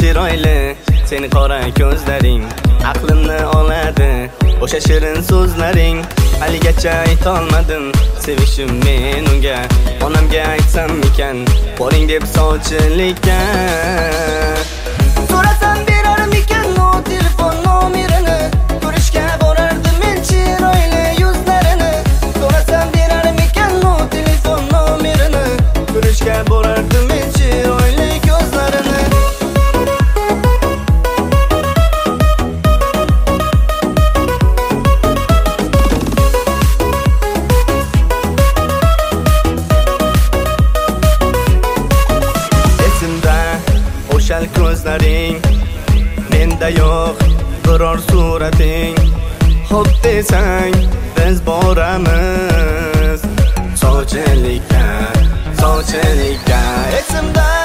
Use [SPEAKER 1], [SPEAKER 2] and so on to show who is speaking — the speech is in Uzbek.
[SPEAKER 1] chiroyli, seni qora ko'zlaring aqlimni oladi. O'sha shirin so'zlaring haligacha aytolmadim sevishim men unga. Onamga aytsam ekan, boring deb sovchilikka. So'rasam berarmikan o telefon nomerini, ko'rishga borardim men chiroyli yuzlarini. So'rasam berarmikan o telefon nomerini, ko'rishga borardim men chiroyli ko'zlarini. O'shal ko'zlaring, menda yo'q biror surating. Xo'p desang, biz boramiz sovchilikka, sovchilikka. Esimda